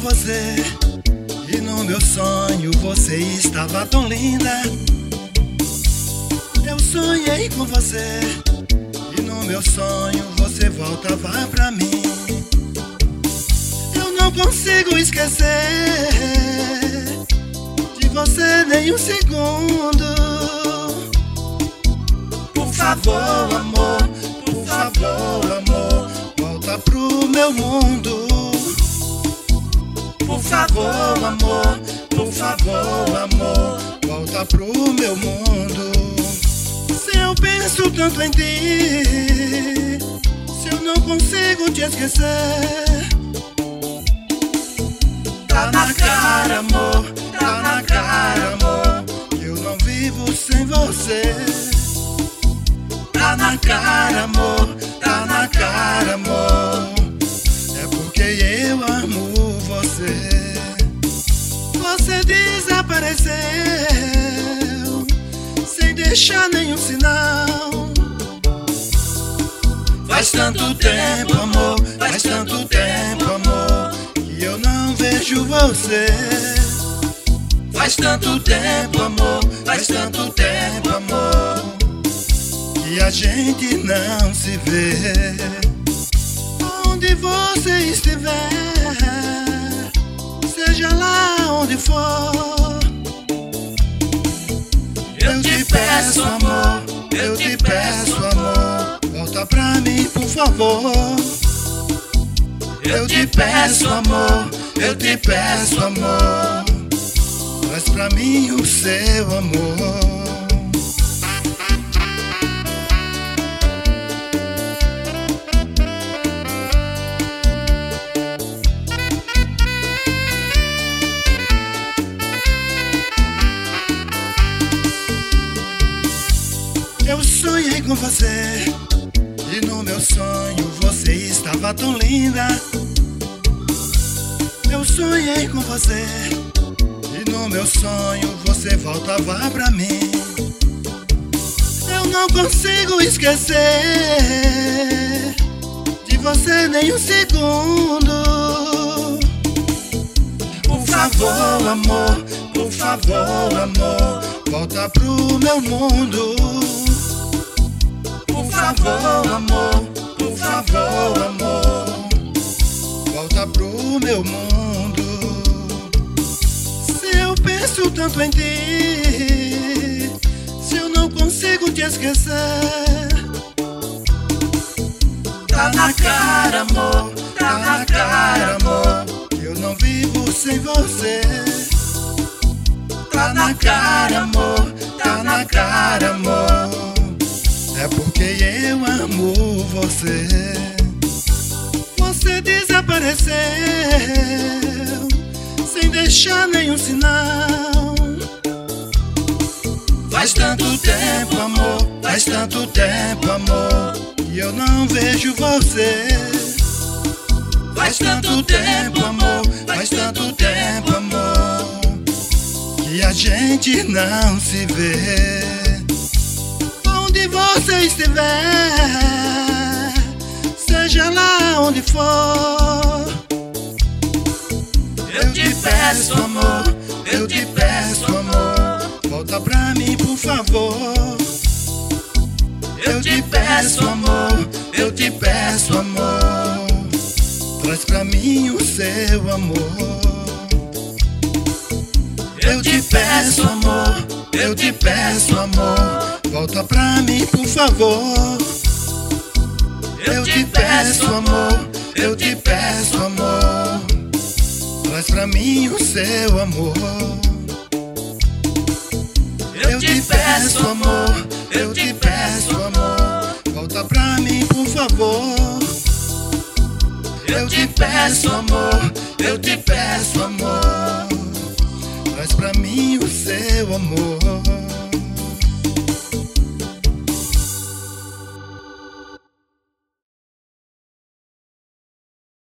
você, e no meu sonho você estava tão linda. Eu sonhei com você, e no meu sonho você voltava pra mim. Eu não consigo esquecer de você nem um segundo. Por favor, amor, por favor, amor, volta pro meu mundo. Por favor, amor, por favor, amor, volta pro meu mundo. Se eu penso tanto em ti, se eu não consigo te esquecer, tá na cara, amor, tá na cara, amor, que eu não vivo sem você. Tá na cara, amor, tá na cara, amor, é porque eu amo você. Você desapareceu sem deixar nenhum sinal. Faz tanto tempo, amor, faz tanto tempo, amor, que eu não vejo você. Faz tanto tempo, amor, faz tanto tempo, amor, que a gente não se vê. Onde você estiver, seja lá onde for, eu te peço, amor, eu te peço, amor, volta pra mim, por favor. Eu te peço, amor, eu te peço, amor, traz pra mim o seu amor. Eu sonhei com você, e no meu sonho você estava tão linda. Eu sonhei com você, e no meu sonho você voltava pra mim. Eu não consigo esquecer de você nem um segundo. Por favor, amor, por favor, amor, volta pro meu mundo. Por favor, amor, por favor, amor, volta pro meu mundo. Se eu penso tanto em ti, se eu não consigo te esquecer, tá na cara, amor, tá na cara, amor, que eu não vivo sem você. Tá na cara, amor, tá na cara, amor, é porque eu amo você. Você desapareceu sem deixar nenhum sinal. Faz tanto tempo, amor, faz tanto tempo, amor, que eu não vejo você. Faz tanto tempo, amor, faz tanto tempo, amor, que a gente não se vê. Onde você estiver, seja lá onde for, eu te peço, amor, eu te peço, amor, volta pra mim, por favor. Eu te peço, amor, eu te peço, amor, traz pra mim o seu amor. Eu te peço, amor, eu te peço, amor, volta pra mim, por favor. Eu te peço, amor, eu te peço, amor, traz pra mim o seu amor. Eu te peço, amor, eu te peço, amor, volta pra mim, por favor. Eu te peço, amor, eu te peço, amor, traz pra mim o seu amor.